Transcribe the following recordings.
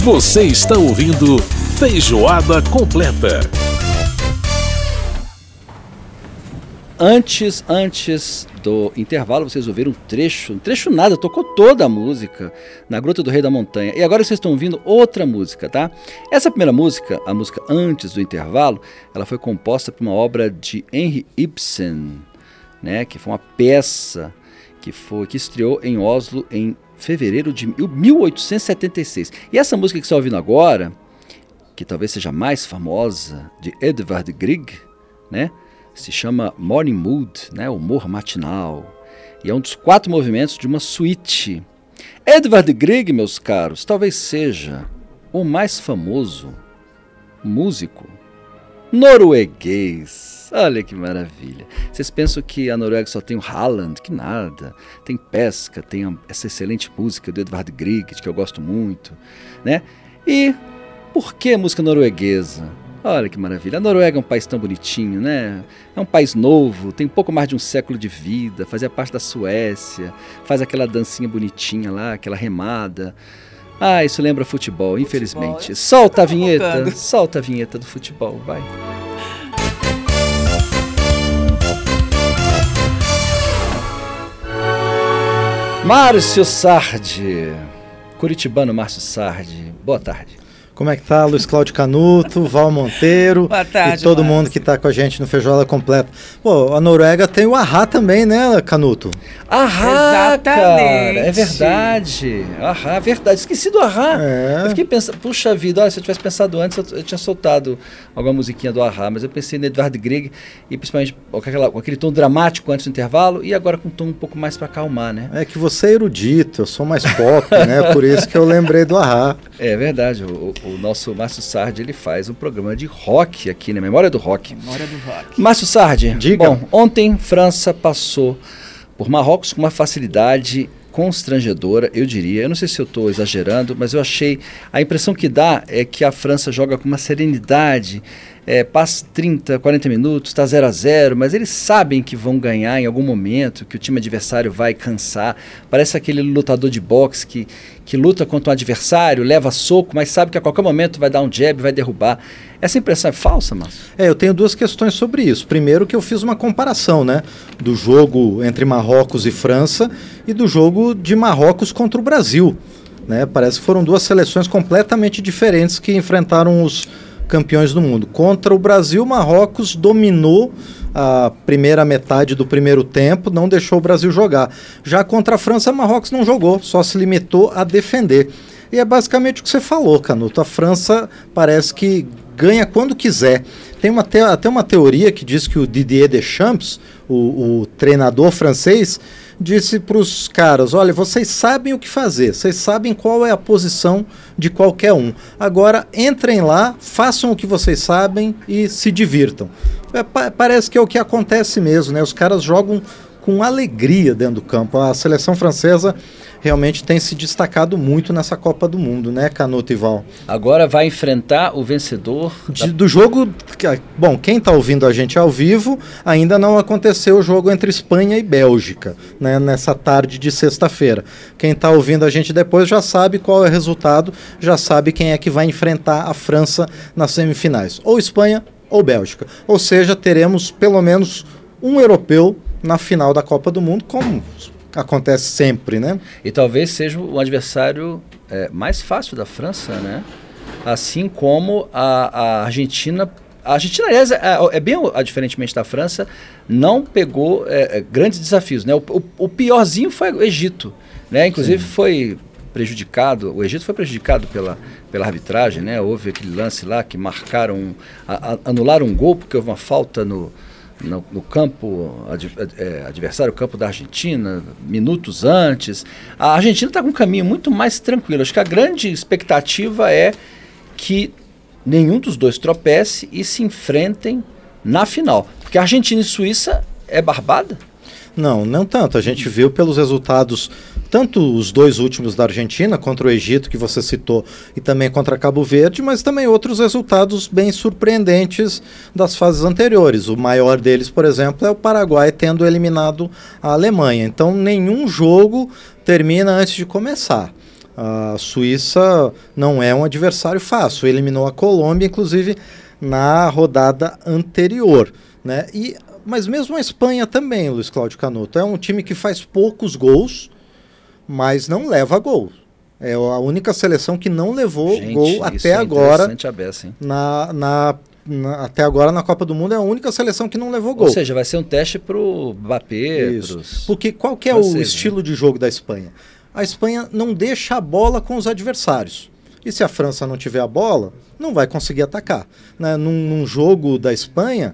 Você está ouvindo Feijoada Completa. Antes do intervalo, vocês ouviram um trecho nada, tocou toda a música na Gruta do Rei da Montanha. E agora vocês estão ouvindo outra música, tá? Essa primeira música, a música Antes do Intervalo, ela foi composta por uma obra de Henry Ibsen, né? Que foi uma peça que estreou em Oslo em fevereiro de 1876. E essa música que você está ouvindo agora, que talvez seja a mais famosa, de Edvard Grieg, né? Se chama Morning Mood, né? Humor matinal. E é um dos 4 movimentos de uma suíte. Edvard Grieg, meus caros, talvez seja o mais famoso músico norueguês. Olha que maravilha. Vocês pensam que a Noruega só tem o Haaland? Que nada. Tem pesca, tem essa excelente música do Edvard Grieg, que eu gosto muito, né? E por que música norueguesa? Olha que maravilha. A Noruega é um país tão bonitinho, né? É um país novo, tem um pouco mais de um século de vida, fazia parte da Suécia, faz aquela dancinha bonitinha lá, aquela remada. Ah, isso lembra futebol, infelizmente. Solta a vinheta do futebol, vai. Márcio Sardi, curitibano Márcio Sardi, boa tarde. Como é que tá, Luiz Cláudio Canuto, Val Monteiro Boa tarde, e todo Márcio. mundo que tá com a gente no Feijoada Completa. Pô, a Noruega tem o Ahá também, né, Canuto? Ahá, Exatamente. cara, é verdade. Ahá, verdade. Esqueci do Ahá. É. Eu fiquei pensando, puxa vida, olha, se eu tivesse pensado antes, eu tinha soltado alguma musiquinha do Ahá, mas eu pensei no Edvard Grieg e principalmente com aquele tom dramático antes do intervalo e agora com um tom um pouco mais para acalmar, né? É que você é erudito, eu sou mais pop, né? Por isso que eu lembrei do Ahá. É verdade, o nosso Márcio Sardi, ele faz um programa de rock aqui, na Memória do Rock. Memória do Rock. Márcio Sardi, Diga. Bom, ontem França passou por Marrocos com uma facilidade constrangedora, eu diria. Eu não sei se eu estou exagerando, mas eu achei, a impressão que dá é que a França joga com uma serenidade, passa 30, 40 minutos, está 0-0, mas eles sabem que vão ganhar em algum momento, que o time adversário vai cansar. Parece aquele lutador de boxe que luta contra um adversário, leva soco, mas sabe que a qualquer momento vai dar um jab, vai derrubar. Essa impressão é falsa, Márcio? Eu tenho 2 questões sobre isso. Primeiro que eu fiz uma comparação, né, do jogo entre Marrocos e França e do jogo de Marrocos contra o Brasil, né? Parece que foram 2 seleções completamente diferentes que enfrentaram os campeões do mundo. Contra o Brasil, Marrocos dominou a primeira metade do primeiro tempo, não deixou o Brasil jogar. Já contra a França, Marrocos não jogou, só se limitou a defender. E é basicamente o que você falou, Canuto. A França parece que ganha quando quiser. Tem até uma teoria que diz que o Didier Deschamps, o treinador francês, disse para os caras, olha, vocês sabem o que fazer, vocês sabem qual é a posição de qualquer um. Agora, entrem lá, façam o que vocês sabem e se divirtam. Parece que é o que acontece mesmo, né? Os caras jogam com alegria dentro do campo. A seleção francesa realmente tem se destacado muito nessa Copa do Mundo, né, Canuto e Val? Agora vai enfrentar o vencedor do jogo. Bom, quem está ouvindo a gente ao vivo, ainda não aconteceu o jogo entre Espanha e Bélgica, né, nessa tarde de sexta-feira. Quem está ouvindo a gente depois já sabe qual é o resultado, já sabe quem é que vai enfrentar a França nas semifinais, ou Espanha ou Bélgica. Ou seja, teremos pelo menos um europeu na final da Copa do Mundo, como acontece sempre, né? E talvez seja o adversário mais fácil da França, né? Assim como a Argentina. A Argentina, aliás, bem diferentemente da França, não pegou grandes desafios, né? O piorzinho foi o Egito, né? Inclusive foi prejudicado, o Egito foi prejudicado pela arbitragem, né? Houve aquele lance lá que marcaram, anularam um gol porque houve uma falta no campo adversário, o campo da Argentina, minutos antes. A Argentina está com um caminho muito mais tranquilo. Acho que a grande expectativa é que nenhum dos dois tropece e se enfrentem na final. Porque a Argentina e Suíça é barbada? Não tanto. A gente viu pelos resultados, tanto os 2 últimos da Argentina, contra o Egito, que você citou, e também contra Cabo Verde, mas também outros resultados bem surpreendentes das fases anteriores. O maior deles, por exemplo, é o Paraguai tendo eliminado a Alemanha. Então, nenhum jogo termina antes de começar. A Suíça não é um adversário fácil, eliminou a Colômbia, inclusive, na rodada anterior, né? Mas mesmo a Espanha também, Luiz Cláudio Canotto, é um time que faz poucos gols, mas não leva gol. É a única seleção que não levou gol até agora. Até agora na Copa do Mundo é a única seleção que não levou gol. Ou seja, vai ser um teste para o Mbappé. Porque qual que é o estilo de jogo da Espanha? A Espanha não deixa a bola com os adversários. E se a França não tiver a bola, não vai conseguir atacar. Né? Num jogo da Espanha,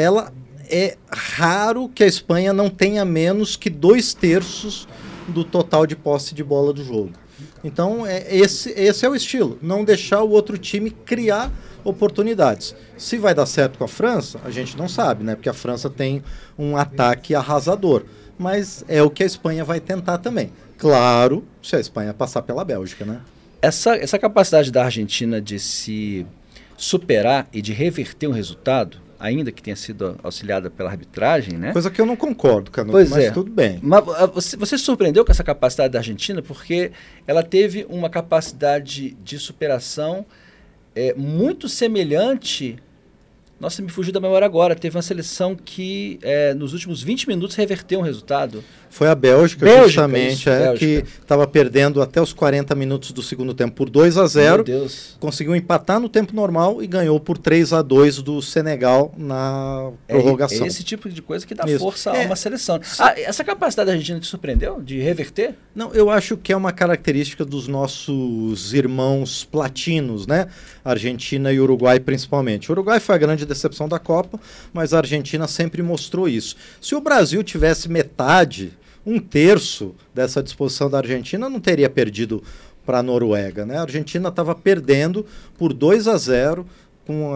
é raro que a Espanha não tenha menos que 2/3 do total de posse de bola do jogo. Então, esse é o estilo. Não deixar o outro time criar oportunidades. Se vai dar certo com a França, a gente não sabe, né? Porque a França tem um ataque arrasador. Mas é o que a Espanha vai tentar também. Claro, se a Espanha passar pela Bélgica, né? Essa capacidade da Argentina de se superar e de reverter um resultado, ainda que tenha sido auxiliada pela arbitragem, né? Coisa que eu não concordo, Canotto, mas tudo bem. Mas você se surpreendeu com essa capacidade da Argentina, porque ela teve uma capacidade de superação muito semelhante. Nossa, me fugiu da memória agora. Teve uma seleção que nos últimos 20 minutos reverteu um resultado. Foi a Bélgica justamente, que estava perdendo até os 40 minutos do segundo tempo por 2-0. Meu Deus. Conseguiu empatar no tempo normal e ganhou por 3-2 do Senegal na prorrogação. É esse tipo de coisa que dá força a uma seleção. Essa capacidade da Argentina te surpreendeu de reverter? Não, eu acho que é uma característica dos nossos irmãos platinos, né? Argentina e Uruguai principalmente. O Uruguai foi a grande decepção da Copa, mas a Argentina sempre mostrou isso. Se o Brasil tivesse metade, 1/3 dessa disposição da Argentina, não teria perdido para a Noruega, né? A Argentina estava perdendo por 2-0, com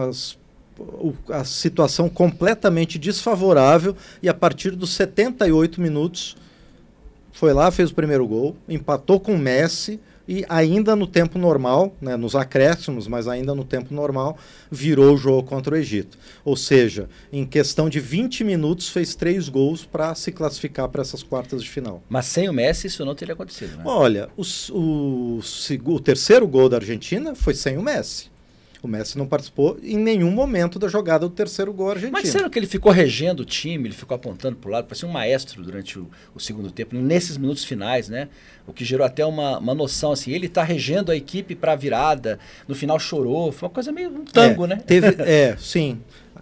a situação completamente desfavorável, e a partir dos 78 minutos foi lá, fez o primeiro gol, empatou com o Messi, e ainda no tempo normal, né, nos acréscimos, mas ainda no tempo normal, virou o jogo contra o Egito. Ou seja, em questão de 20 minutos, fez 3 gols para se classificar para essas quartas de final. Mas sem o Messi isso não teria acontecido, né? Olha, o terceiro gol da Argentina foi sem o Messi. O Messi não participou em nenhum momento da jogada do terceiro gol argentino. Mas será que ele ficou regendo o time, ele ficou apontando para o lado, parecia um maestro durante o segundo tempo, nesses minutos finais, né? O que gerou até uma noção, assim, ele está regendo a equipe para a virada, no final chorou, foi uma coisa meio um tango, né? Sim.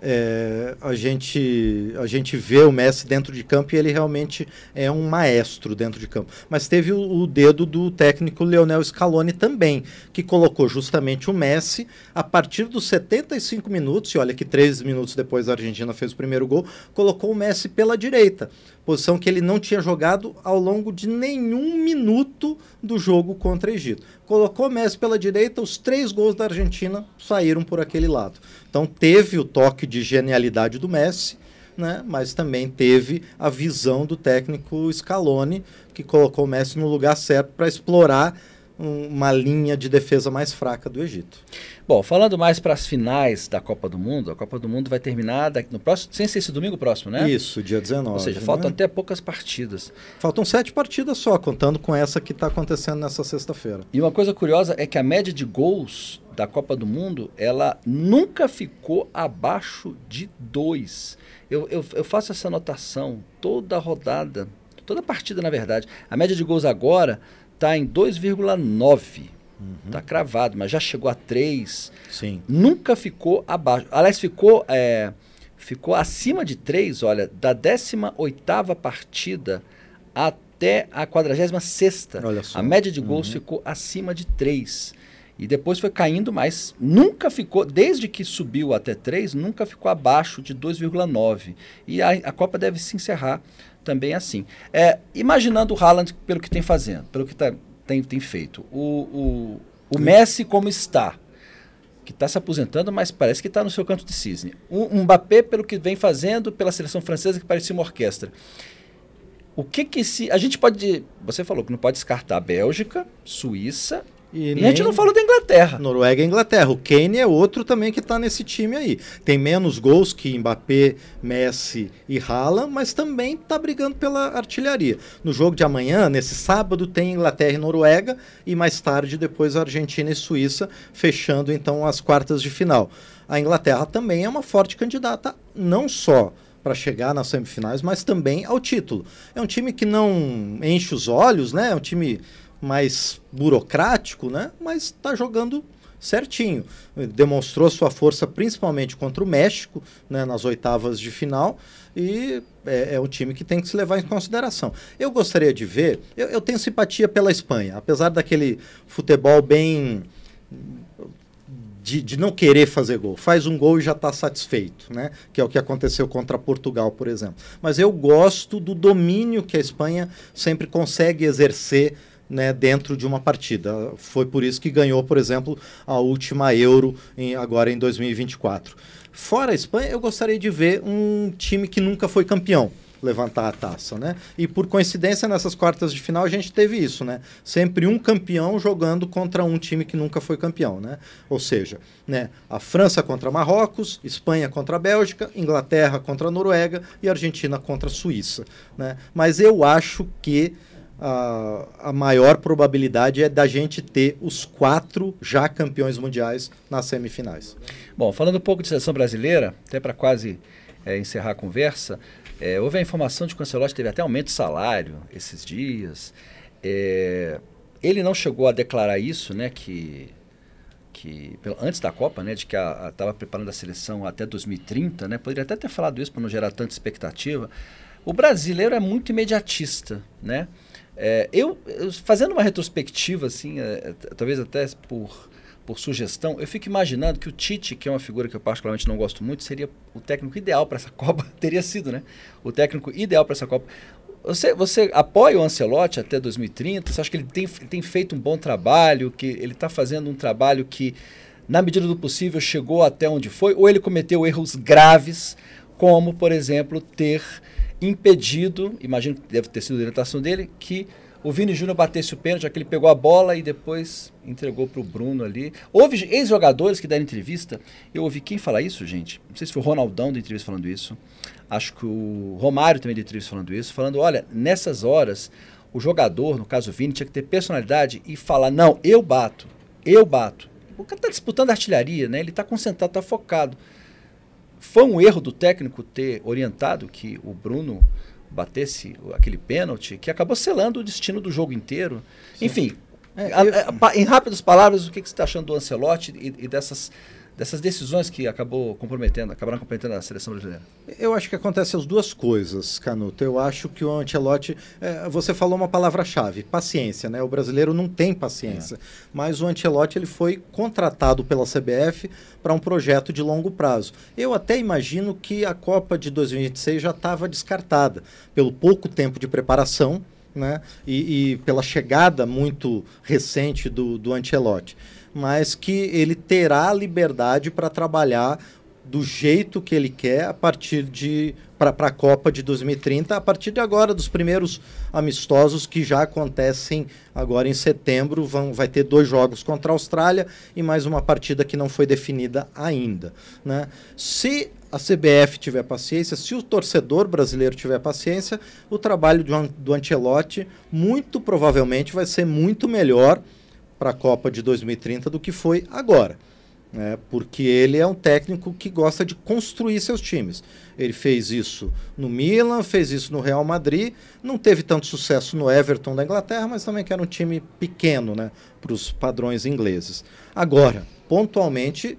A gente vê o Messi dentro de campo e ele realmente é um maestro dentro de campo. Mas teve o dedo do técnico Lionel Scaloni também, que colocou justamente o Messi a partir dos 75 minutos, e olha que 3 minutos depois a Argentina fez o primeiro gol, colocou o Messi pela direita, posição que ele não tinha jogado ao longo de nenhum minuto do jogo contra o Egito. Colocou o Messi pela direita, os 3 gols da Argentina saíram por aquele lado. Então teve o toque de genialidade do Messi, né? Mas também teve a visão do técnico Scaloni, que colocou o Messi no lugar certo para explorar uma linha de defesa mais fraca do Egito. Bom, falando mais para as finais da Copa do Mundo, a Copa do Mundo vai terminar no próximo, sem ser esse domingo próximo, né? Isso, dia 19. Ou seja, faltam até poucas partidas. Faltam 7 partidas só, contando com essa que está acontecendo nessa sexta-feira. E uma coisa curiosa é que a média de gols da Copa do Mundo, ela nunca ficou abaixo de 2. Eu faço essa anotação toda rodada, toda partida na verdade. A média de gols agora está em 2,9. Está cravado, mas já chegou a 3. Sim. Nunca ficou abaixo. Aliás, ficou acima de 3, olha, da 18ª partida até a 46ª. Olha só. A média de gols ficou acima de 3. E depois foi caindo, mas nunca ficou, desde que subiu até 3, nunca ficou abaixo de 2,9. E a Copa deve se encerrar também assim. Imaginando o Haaland pelo que tem fazendo, pelo que tem feito. O Messi como está, que está se aposentando, mas parece que está no seu canto de cisne. O Mbappé pelo que vem fazendo, pela seleção francesa, que parecia uma orquestra. A gente pode, você falou que não pode descartar Bélgica, Suíça E a gente não falou da Inglaterra. Noruega e Inglaterra. O Kane é outro também que está nesse time aí. Tem menos gols que Mbappé, Messi e Haaland, mas também está brigando pela artilharia. No jogo de amanhã, nesse sábado, tem Inglaterra e Noruega e mais tarde depois Argentina e Suíça, fechando então as quartas de final. A Inglaterra também é uma forte candidata, não só para chegar nas semifinais, mas também ao título. É um time que não enche os olhos, né? É um time mais burocrático, né? Mas está jogando certinho. Demonstrou sua força principalmente contra o México, né? Nas oitavas de final, e é um time que tem que se levar em consideração. Eu gostaria de ver, eu tenho simpatia pela Espanha, apesar daquele futebol bem de não querer fazer gol. Faz um gol e já está satisfeito, né? Que é o que aconteceu contra Portugal, por exemplo. Mas eu gosto do domínio que a Espanha sempre consegue exercer, né, dentro de uma partida. Foi por isso que ganhou, por exemplo, a última Euro agora em 2024. Fora a Espanha, eu gostaria de ver um time que nunca foi campeão levantar a taça, né? E por coincidência, nessas quartas de final a gente teve isso, né? Sempre um campeão jogando contra um time que nunca foi campeão, né? Ou seja, né, a França contra Marrocos, Espanha contra a Bélgica, Inglaterra contra a Noruega e Argentina contra a Suíça, né? Mas eu acho que a maior probabilidade é da gente ter os 4 já campeões mundiais nas semifinais. Bom, falando um pouco de seleção brasileira, até para quase encerrar a conversa, houve a informação de que o Ancelotti teve até aumento de salário esses dias. Ele não chegou a declarar isso, né, que antes da Copa, né, de que estava preparando a seleção até 2030, né, poderia até ter falado isso para não gerar tanta expectativa. O brasileiro é muito imediatista, né? Eu fazendo uma retrospectiva, assim, talvez até por sugestão, eu fico imaginando que o Tite, que é uma figura que eu particularmente não gosto muito, seria o técnico ideal para essa Copa, teria sido, né? O técnico ideal para essa Copa. Você apoia o Ancelotti até 2030? Você acha que ele tem feito um bom trabalho, que ele está fazendo um trabalho que, na medida do possível, chegou até onde foi? Ou ele cometeu erros graves, como, por exemplo, ter impedido, imagino que deve ter sido a orientação dele, que o Vini Júnior batesse o pênalti, já que ele pegou a bola e depois entregou para o Bruno ali. Houve ex-jogadores que deram entrevista, eu ouvi quem falar isso, gente? Não sei se foi o Ronaldão da entrevista falando isso, acho que o Romário também da entrevista falando isso, falando, olha, nessas horas, o jogador, no caso o Vini, tinha que ter personalidade e falar, não, eu bato. O cara está disputando a artilharia, né? Ele está concentrado, está focado. Foi um erro do técnico ter orientado que o Bruno batesse aquele pênalti, que acabou selando o destino do jogo inteiro. Sim. Enfim, em rápidas palavras, o que você está achando do Ancelotti e dessas decisões que acabaram comprometendo a seleção brasileira? Eu acho que acontecem as duas coisas, Canuto. Eu acho que o Ancelotti, você falou uma palavra-chave, paciência, né? O brasileiro não tem paciência, mas o Ancelotti ele foi contratado pela CBF para um projeto de longo prazo. Eu até imagino que a Copa de 2026 já estava descartada, pelo pouco tempo de preparação, né? E pela chegada muito recente do Ancelotti, mas que ele terá liberdade para trabalhar do jeito que ele quer a partir para a Copa de 2030, a partir de agora, dos primeiros amistosos que já acontecem agora em setembro. Vai ter 2 jogos contra a Austrália e mais uma partida que não foi definida ainda, né? Se a CBF tiver paciência, se o torcedor brasileiro tiver paciência, o trabalho do Ancelotti muito provavelmente vai ser muito melhor para a Copa de 2030 do que foi agora, né? Porque ele é um técnico que gosta de construir seus times. Ele fez isso no Milan, fez isso no Real Madrid, não teve tanto sucesso no Everton da Inglaterra, mas também que era um time pequeno, né, para os padrões ingleses. Agora, pontualmente,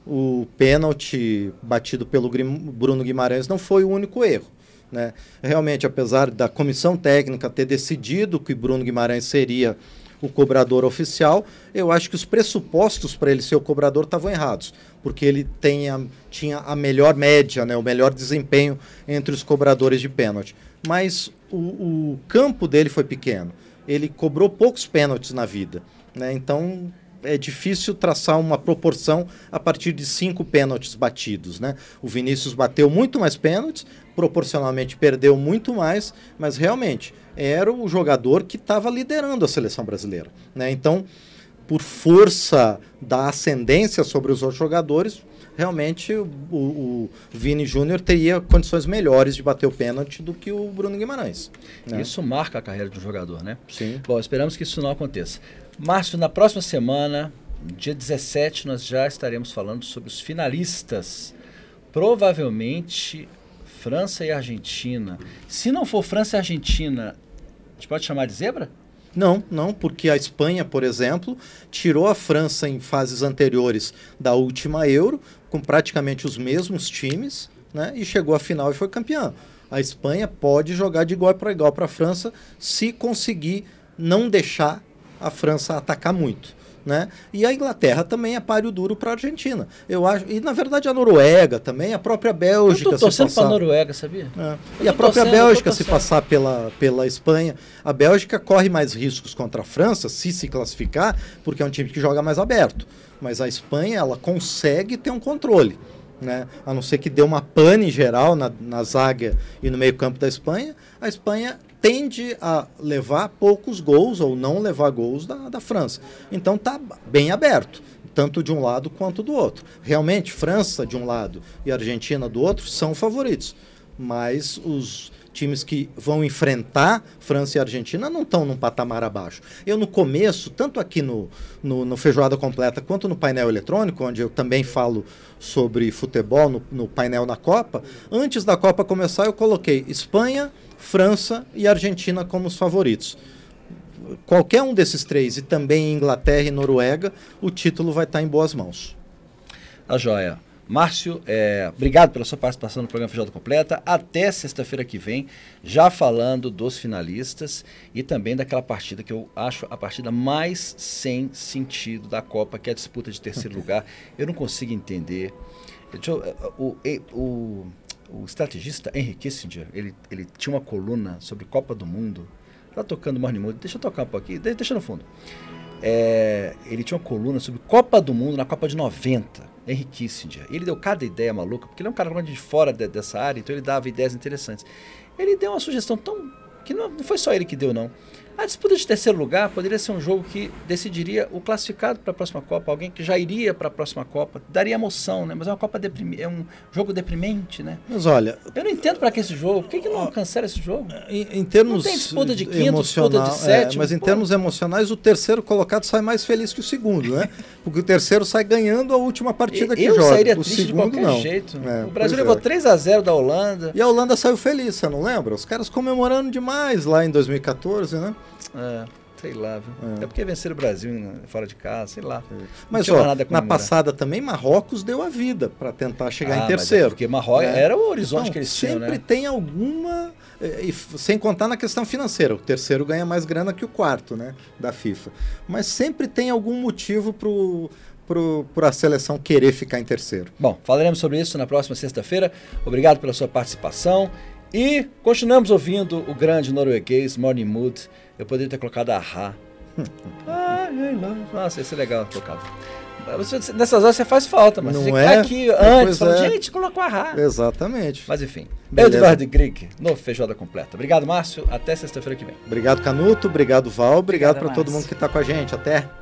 o pênalti batido pelo Bruno Guimarães não foi o único erro, né? Realmente, apesar da comissão técnica ter decidido que Bruno Guimarães seria o cobrador oficial, eu acho que os pressupostos para ele ser o cobrador estavam errados, porque ele tinha a melhor média, né, o melhor desempenho entre os cobradores de pênalti. Mas o campo dele foi pequeno, ele cobrou poucos pênaltis na vida, né? Então é difícil traçar uma proporção a partir de 5 pênaltis batidos, né? O Vinícius bateu muito mais pênaltis, proporcionalmente perdeu muito mais, mas realmente era o jogador que estava liderando a seleção brasileira, né? Então, por força da ascendência sobre os outros jogadores, realmente o Vini Júnior teria condições melhores de bater o pênalti do que o Bruno Guimarães. Né? Isso marca a carreira de um jogador, né? Sim. Bom, esperamos que isso não aconteça. Márcio, na próxima semana, dia 17, nós já estaremos falando sobre os finalistas. Provavelmente França e Argentina. Se não for França e Argentina, a gente pode chamar de zebra? Não, porque a Espanha, por exemplo, tirou a França em fases anteriores da última Euro, com praticamente os mesmos times, né, e chegou à final e foi campeã. A Espanha pode jogar de igual para igual para a França se conseguir não deixar a França atacar muito. Né? E a Inglaterra também é páreo duro para a Argentina. Eu acho, e na verdade a Noruega também, a própria Bélgica. Eu tô torcendo para a Noruega, sabia? E a própria Bélgica se passar pela Espanha. A Bélgica corre mais riscos contra a França se classificar, porque é um time que joga mais aberto. Mas a Espanha, ela consegue ter um controle. Né? A não ser que dê uma pane geral na zaga e no meio campo da Espanha, a Espanha tende a levar poucos gols ou não levar gols da França. Então está bem aberto, tanto de um lado quanto do outro. Realmente, França de um lado e Argentina do outro são favoritos, mas os times que vão enfrentar França e Argentina não estão num patamar abaixo. Eu no começo, tanto aqui no Feijoada Completa quanto no painel eletrônico, onde eu também falo sobre futebol no painel na Copa, antes da Copa começar eu coloquei Espanha, França e Argentina como os favoritos. Qualquer um desses três, e também Inglaterra e Noruega, o título vai estar em boas mãos. A joia. Márcio, obrigado pela sua participação no programa Feijoada Completa. Até sexta-feira que vem, já falando dos finalistas e também daquela partida que eu acho a partida mais sem sentido da Copa, que é a disputa de terceiro lugar. Eu não consigo entender. O estrategista Henry Kissinger, ele tinha uma coluna sobre Copa do Mundo. Tá tocando Morning Mood, deixa eu tocar um pouquinho, deixa no fundo. Ele tinha uma coluna sobre Copa do Mundo na Copa de 90, Henry Kissinger. Ele deu cada ideia maluca, porque ele é um cara de fora dessa área, então ele dava ideias interessantes. Ele deu uma sugestão que não foi só ele que deu, não. A disputa de terceiro lugar poderia ser um jogo que decidiria o classificado para a próxima Copa, alguém que já iria para a próxima Copa, daria emoção, né? Mas é uma Copa é um jogo deprimente, né? Mas olha, eu não entendo para que esse jogo. Por que não cancela esse jogo? Em termos não tem disputa de quinto, disputa de sétimo. Mas em termos emocionais, o terceiro colocado sai mais feliz que o segundo, né? Porque o terceiro sai ganhando a última partida que joga. Sairia o triste segundo de qualquer não. jeito. O Brasil levou 3-0 da Holanda. E a Holanda saiu feliz, você não lembra? Os caras comemorando demais lá em 2014, né? Sei lá, viu? É porque venceram o Brasil fora de casa, sei lá. Mas na passada também Marrocos deu a vida para tentar chegar em terceiro. Porque Marrocos era o horizonte então, que eles tinham, né? Sempre tem alguma, sem contar na questão financeira. O terceiro ganha mais grana que o quarto, né, da FIFA. Mas sempre tem algum motivo para a seleção querer ficar em terceiro. Bom, falaremos sobre isso na próxima sexta-feira. Obrigado pela sua participação. E continuamos ouvindo o grande norueguês Morning Mood. Eu poderia ter colocado a Ra. Nossa, ia ser legal colocado. Nessas horas você faz falta, mas você tá aqui antes, fala, gente, colocou a Ra. Exatamente. Mas enfim, Edvard Grieg, no Feijoada Completa. Obrigado, Márcio. Até sexta-feira que vem. Obrigado, Canuto. Obrigado, Val. Obrigado para todo mundo que está com a gente. Até.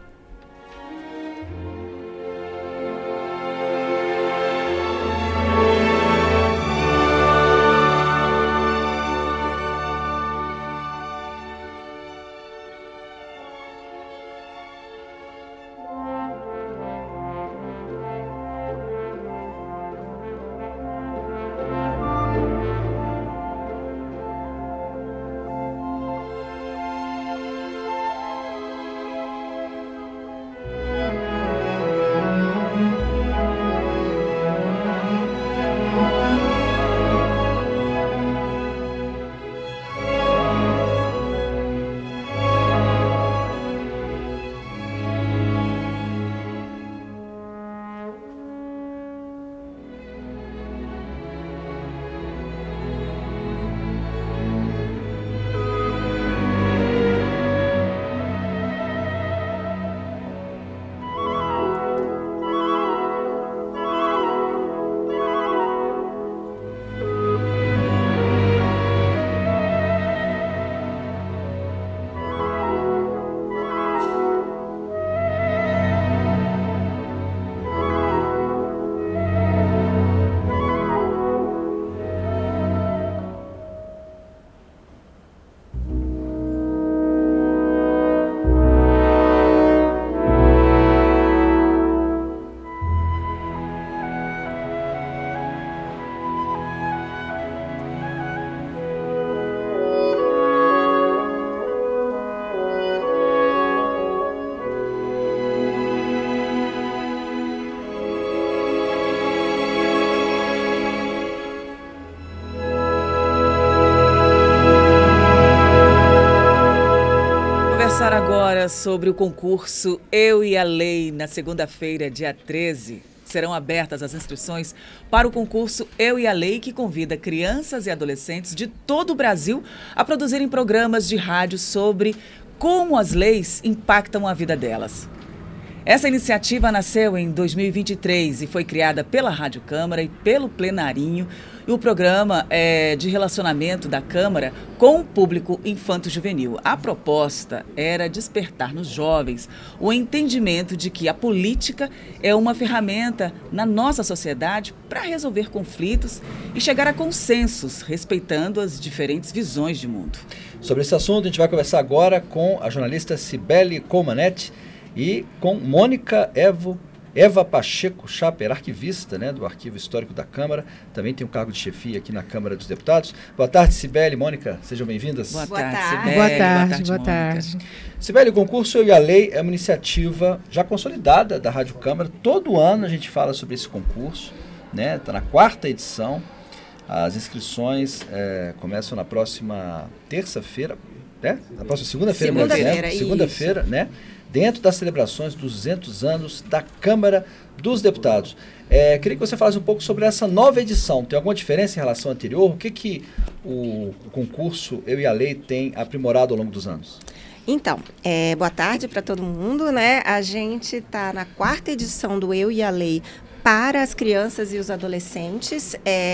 fala sobre o concurso Eu e a Lei. Na segunda-feira, dia 13, serão abertas as inscrições para o concurso Eu e a Lei, que convida crianças e adolescentes de todo o Brasil a produzirem programas de rádio sobre como as leis impactam a vida delas. Essa iniciativa nasceu em 2023 e foi criada pela Rádio Câmara e pelo Plenarinho. E o programa é de relacionamento da Câmara com o público infanto-juvenil. A proposta era despertar nos jovens o entendimento de que a política é uma ferramenta na nossa sociedade para resolver conflitos e chegar a consensos, respeitando as diferentes visões de mundo. Sobre esse assunto, a gente vai conversar agora com a jornalista Cibele Colmanetti e com Mônica Eva Pacheco Chaper, arquivista, né, do Arquivo Histórico da Câmara, também tem um cargo de chefia aqui na Câmara dos Deputados. Boa tarde, Cibele, Mônica, sejam bem-vindas. Boa tarde, Cibele. Boa tarde. Cibele, o concurso Eu e a Lei é uma iniciativa já consolidada da Rádio Câmara. Todo ano a gente fala sobre esse concurso, né? Está na 4ª edição. As inscrições começam na próxima terça-feira, né? Na próxima segunda-feira, né? Dentro das celebrações dos 200 anos da Câmara dos Deputados. Queria que você falasse um pouco sobre essa nova edição. Tem alguma diferença em relação à anterior? O que o concurso Eu e a Lei tem aprimorado ao longo dos anos? Então, boa tarde para todo mundo, né? A gente está na 4ª edição do Eu e a Lei para as crianças e os adolescentes.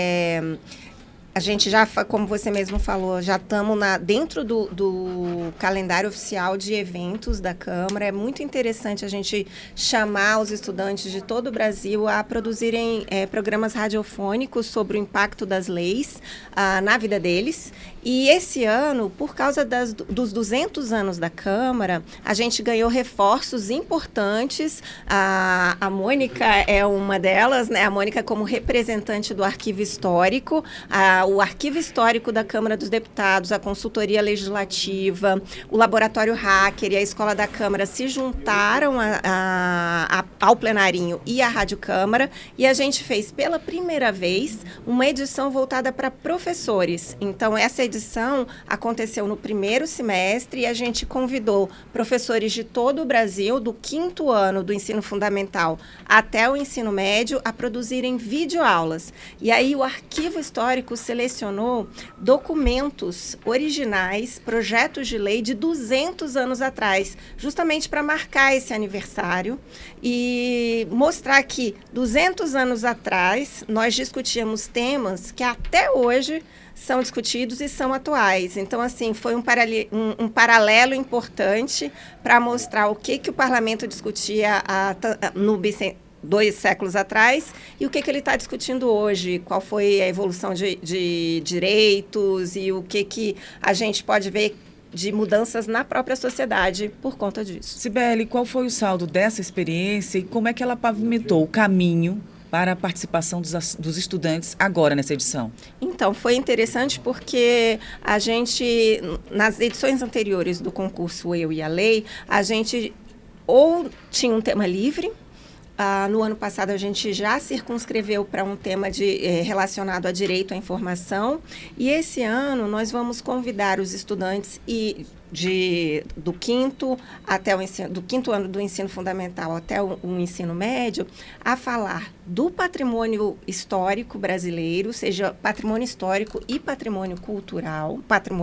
A gente já, como você mesmo falou, já estamos dentro do calendário oficial de eventos da Câmara. É muito interessante a gente chamar os estudantes de todo o Brasil a produzirem programas radiofônicos sobre o impacto das leis na vida deles. E esse ano, por causa dos 200 anos da Câmara, a gente ganhou reforços importantes. A Mônica é uma delas, né? A Mônica como representante do Arquivo Histórico, o Arquivo Histórico da Câmara dos Deputados, a Consultoria Legislativa, o Laboratório Hacker e a Escola da Câmara se juntaram ao Plenarinho e à Rádio Câmara, e a gente fez pela primeira vez uma edição voltada para professores. Então, essa edição aconteceu no primeiro semestre e a gente convidou professores de todo o Brasil, do 5º ano do ensino fundamental até o ensino médio, a produzirem videoaulas. E aí o Arquivo Histórico selecionou documentos originais, projetos de lei de 200 anos atrás, justamente para marcar esse aniversário e mostrar que 200 anos atrás nós discutíamos temas que até hoje são discutidos e são atuais. Então, assim, foi um paralelo importante para mostrar o que o parlamento discutia no 2 séculos atrás e o que ele está discutindo hoje, qual foi a evolução de direitos e o que a gente pode ver de mudanças na própria sociedade por conta disso. Cibele, qual foi o saldo dessa experiência e como é que ela pavimentou o caminho para a participação dos estudantes agora nessa edição? Então, foi interessante porque a gente, nas edições anteriores do concurso Eu e a Lei, a gente ou tinha um tema livre. No ano passado, a gente já circunscreveu para um tema relacionado a direito à informação. E esse ano, nós vamos convidar os estudantes do 5º ano do ensino fundamental até o ensino médio a falar do patrimônio histórico brasileiro, seja patrimônio histórico e patrimônio cultural.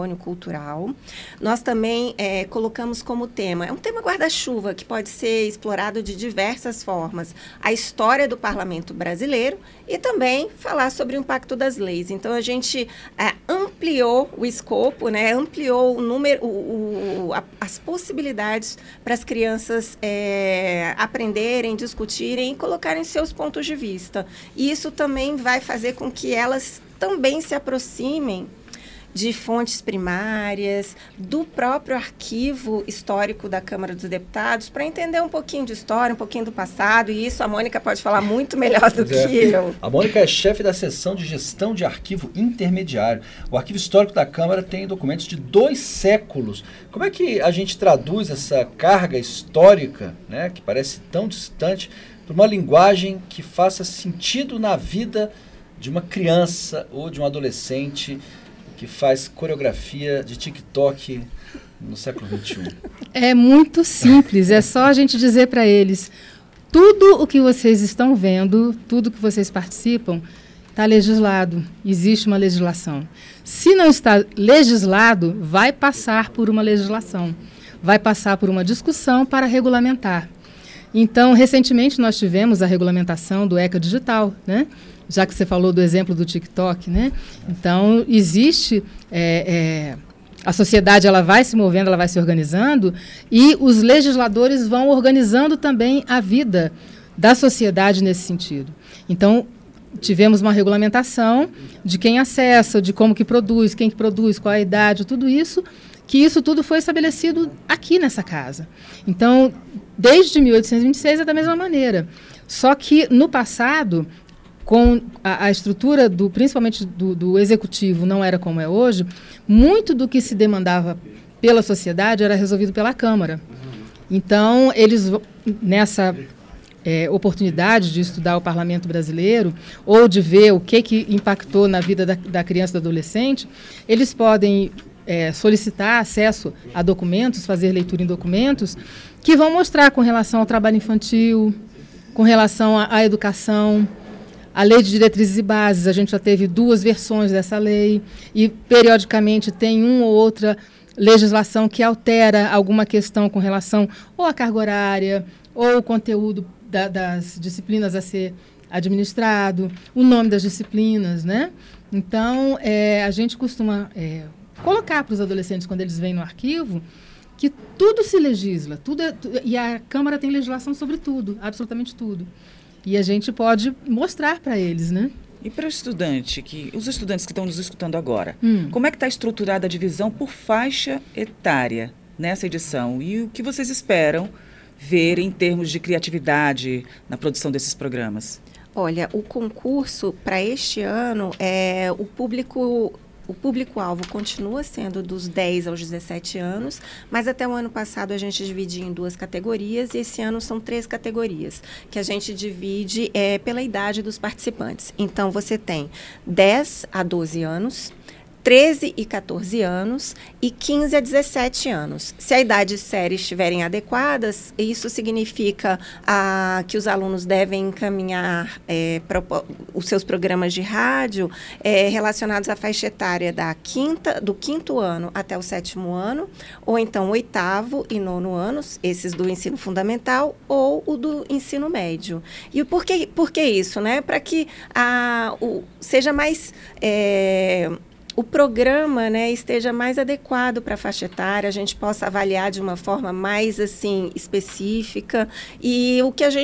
Nós também colocamos como tema, é um tema guarda-chuva que pode ser explorado de diversas formas, a história do parlamento brasileiro e também falar sobre o impacto das leis. Então, a gente ampliou o escopo, né, ampliou o número, as possibilidades para as crianças aprenderem, discutirem e colocarem seus pontos de vista. E isso também vai fazer com que elas também se aproximem de fontes primárias, do próprio arquivo histórico da Câmara dos Deputados, para entender um pouquinho de história, um pouquinho do passado, e isso a Mônica pode falar muito melhor do que eu. A Mônica é chefe da seção de gestão de arquivo intermediário. O arquivo histórico da Câmara tem documentos de 2 séculos. Como é que a gente traduz essa carga histórica, né, que parece tão distante, para uma linguagem que faça sentido na vida de uma criança ou de um adolescente que faz coreografia de TikTok no século XXI? É muito simples, é só a gente dizer para eles, tudo o que vocês estão vendo, tudo que vocês participam, está legislado, existe uma legislação. Se não está legislado, vai passar por uma legislação, vai passar por uma discussão para regulamentar. Então, recentemente nós tivemos a regulamentação do ECA Digital, né? Já que você falou do exemplo do TikTok, né? Então, existe... a sociedade ela vai se movendo, ela vai se organizando e os legisladores vão organizando também a vida da sociedade nesse sentido. Então, tivemos uma regulamentação de quem acessa, de como que produz, quem que produz, qual a idade, tudo isso, que isso tudo foi estabelecido aqui nessa casa. Então, desde 1826 é da mesma maneira. Só que, no passado, com a estrutura, principalmente do executivo, não era como é hoje, muito do que se demandava pela sociedade era resolvido pela Câmara. Então, eles, nessa oportunidade de estudar o parlamento brasileiro, ou de ver o que impactou na vida da criança e do adolescente, eles podem solicitar acesso a documentos, fazer leitura em documentos, que vão mostrar com relação ao trabalho infantil, com relação à educação. A Lei de Diretrizes e Bases, a gente já teve 2 versões dessa lei e, periodicamente, tem uma ou outra legislação que altera alguma questão com relação ou à carga horária, ou o conteúdo das disciplinas a ser administrado, o nome das disciplinas, né? Então, a gente costuma colocar para os adolescentes, quando eles vêm no arquivo, que tudo se legisla, e a Câmara tem legislação sobre tudo, absolutamente tudo. E a gente pode mostrar para eles, né? E para os estudantes que estão nos escutando agora, como é que está estruturada a divisão por faixa etária nessa edição? E o que vocês esperam ver em termos de criatividade na produção desses programas? Olha, o concurso para este ano, o público-alvo continua sendo dos 10 aos 17 anos, mas até o ano passado a gente dividia em 2 categorias e esse ano são 3 categorias, que a gente divide pela idade dos participantes. Então, você tem 10 a 12 anos, 13 e 14 anos e 15 a 17 anos. Se a idade série estiverem adequadas, isso significa que os alunos devem encaminhar os seus programas de rádio relacionados à faixa etária do 5º ano até o 7º ano, ou então 8º e 9º anos, esses do ensino fundamental, ou o do ensino médio. E por que isso, né? Para que seja mais... o programa, né, esteja mais adequado para a faixa etária, a gente possa avaliar de uma forma mais assim específica e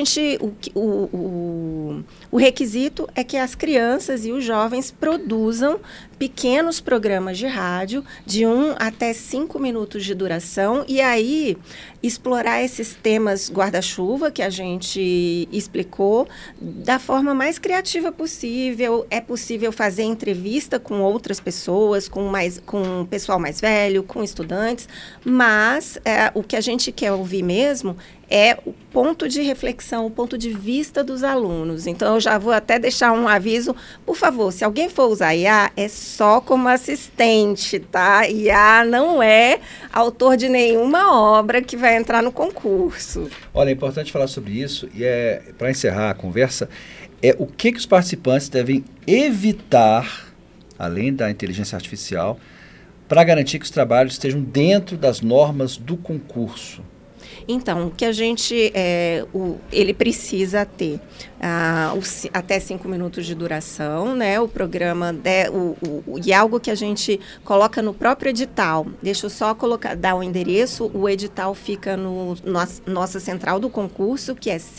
o requisito é que as crianças e os jovens produzam pequenos programas de rádio de 1 até 5 minutos de duração e aí explorar esses temas guarda-chuva que a gente explicou da forma mais criativa possível. É possível fazer entrevista com outras pessoas, com o pessoal mais velho, com estudantes, mas o que a gente quer ouvir mesmo é o ponto de reflexão, o ponto de vista dos alunos. Então, eu já vou até deixar um aviso. Por favor, se alguém for usar IA, é só como assistente, tá? IA não é autor de nenhuma obra que vai entrar no concurso. Olha, é importante falar sobre isso e para encerrar a conversa, o que os participantes devem evitar, além da inteligência artificial, para garantir que os trabalhos estejam dentro das normas do concurso. Então, o que a gente, ele precisa ter até 5 minutos de duração, né? O programa, e algo que a gente coloca no próprio edital. Deixa eu só dar o endereço, o edital fica no nossa central do concurso, que é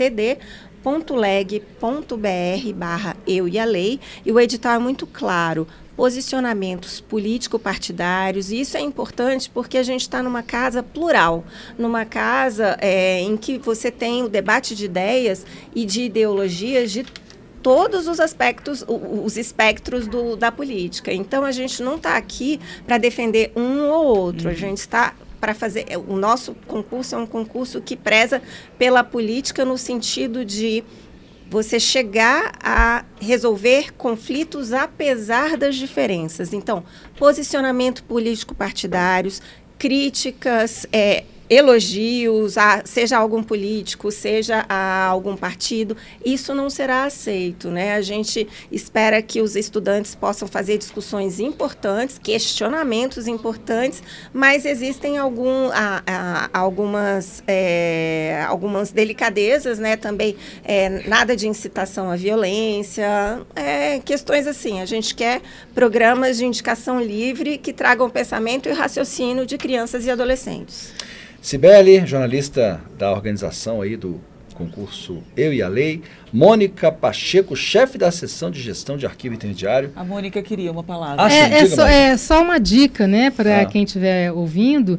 cd.leg.br/eu e a lei, e o edital é muito claro. Posicionamentos político-partidários, e isso é importante porque a gente está numa casa plural, numa casa em que você tem o debate de ideias e de ideologias de todos os aspectos, os espectros da política. Então, a gente não está aqui para defender um ou outro, a gente está para fazer... O nosso concurso é um concurso que preza pela política no sentido de você chegar a resolver conflitos apesar das diferenças. Então, posicionamento político-partidários, críticas, elogios, seja a algum político, seja a algum partido, isso não será aceito, né? A gente espera que os estudantes possam fazer discussões importantes, questionamentos importantes, mas existem algumas delicadezas, né? Também nada de incitação à violência, questões assim. A gente quer programas de indicação livre que tragam pensamento e raciocínio de crianças e adolescentes. Cibele, jornalista da organização aí do concurso Eu e a Lei. Mônica Pacheco, chefe da seção de gestão de arquivo intermediário. A Mônica queria uma palavra. Só uma dica, né, para quem estiver ouvindo.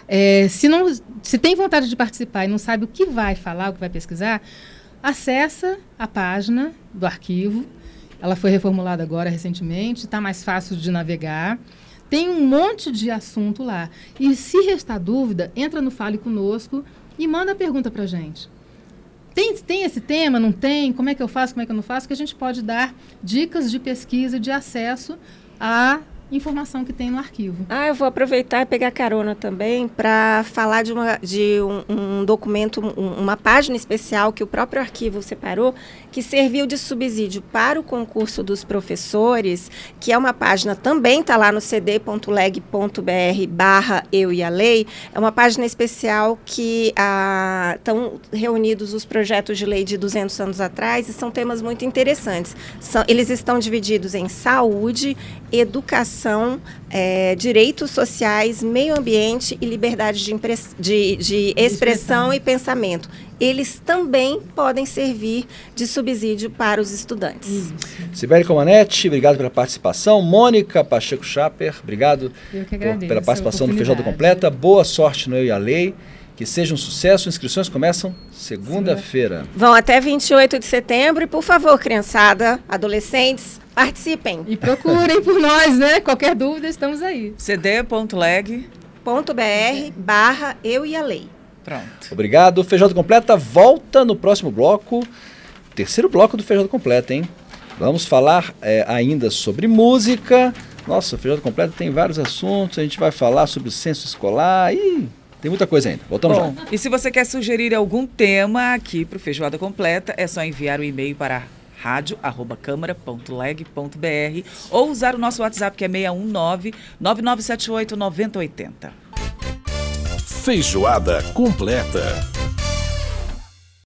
Se tem vontade de participar e não sabe o que vai falar, o que vai pesquisar, acessa a página do arquivo. Ela foi reformulada agora recentemente, está mais fácil de navegar. Tem um monte de assunto lá. E se restar dúvida, entra no Fale Conosco e manda a pergunta para a gente. Tem esse tema? Não tem? Como é que eu faço? Como é que eu não faço? Que a gente pode dar dicas de pesquisa, de acesso à informação que tem no arquivo. Eu vou aproveitar e pegar carona também para falar de um documento, uma página especial que o próprio arquivo separou, que serviu de subsídio para o concurso dos professores, que é uma página, também está lá no cd.leg.br/Eu e a Lei, é uma página especial que estão reunidos os projetos de lei de 200 anos atrás e são temas muito interessantes. Eles estão divididos em saúde, educação, direitos sociais, meio ambiente e liberdade de expressão e pensamento. Eles também podem servir de subsídio para os estudantes. Cibele Comanetti, obrigado pela participação. Mônica Pacheco Schaper, obrigado pela participação no Feijoada Completa. Boa sorte no Eu e a Lei. Que seja um sucesso. Inscrições começam segunda-feira. Vão até 28 de setembro e, por favor, criançada, adolescentes, participem. E procurem por nós, né? Qualquer dúvida, estamos aí. cd.leg.br/Eu e a Lei. Pronto. Obrigado. Feijoada Completa volta no próximo bloco. Terceiro bloco do Feijoada Completa, hein? Vamos falar ainda sobre música. Nossa, o Feijoada Completa tem vários assuntos. A gente vai falar sobre o censo escolar e... tem muita coisa ainda. Voltamos já. E se você quer sugerir algum tema aqui para o Feijoada Completa, é só enviar o e-mail para radio@câmara.leg.br ou usar o nosso WhatsApp, que é 619-9978-9080. Feijoada Completa.